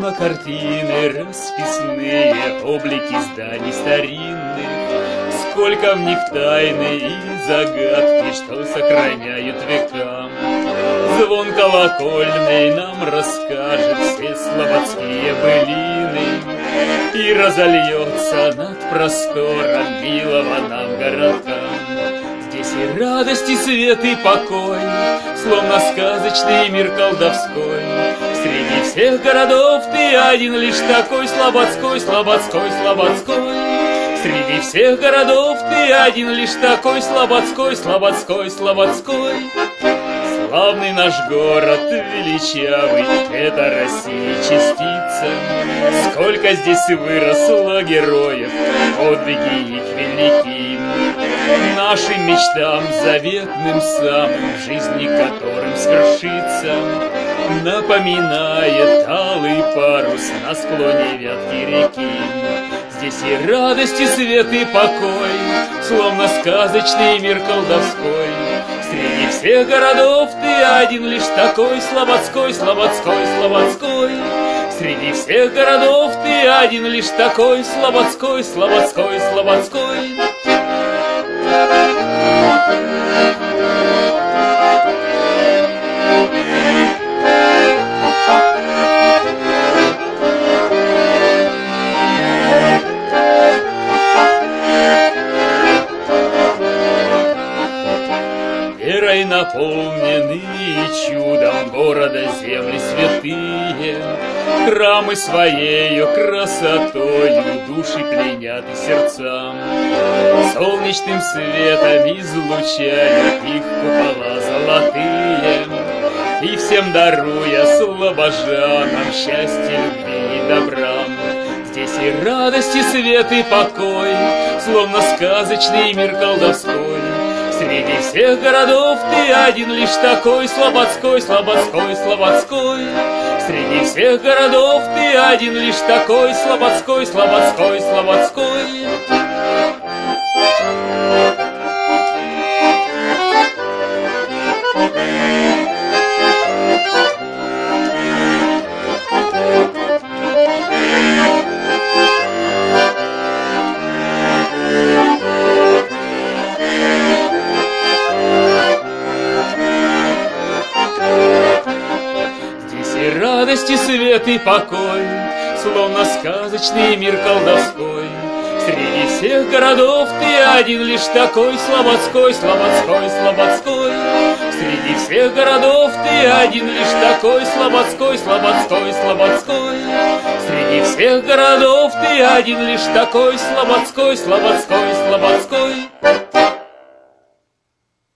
Мимо картины расписные облики зданий старинных. Сколько в них тайны и загадки, что сохраняют векам. Звон колокольный нам расскажет все слободские былины и разольется над простором милого нам городка. Здесь и радость, и свет, и покой, словно сказочный мир колдовской. Среди всех городов ты один лишь такой слободской, слободской, слободской. Среди всех городов ты один лишь такой слободской, слободской, слободской. Славный наш город величавый, это России частица. Сколько здесь выросло героев, подвиги их велики. Нашим мечтам заветным самым, в жизни которым свершится, напоминает алый парус на склоне вятки реки. Здесь и радость, и свет, и покой, словно сказочный мир колдовской. Среди всех городов ты один лишь такой слободской, слободской, слободской. Среди всех городов ты один лишь такой слободской, слободской, слободской. Верой наполнены чудом города земли святые, храмы своею красотою души пленят и сердцам. Солнечным светом излучают их купола золотые, и всем даруя слобожанам счастье, любви и добра. Здесь и радость, и свет, и покой, словно сказочный мир колдовской. Среди всех городов ты один лишь такой слободской, слободской, слободской. Среди всех городов ты один лишь такой слободской, слободской, слободской. Радость, и свет, и покой, словно сказочный мир колдовской. Среди всех городов ты один лишь такой слободской, слободской, слободской. Среди всех городов ты один лишь такой слободской, слободской, слободской. Среди всех городов ты один лишь такой слободской, слободской, слободской.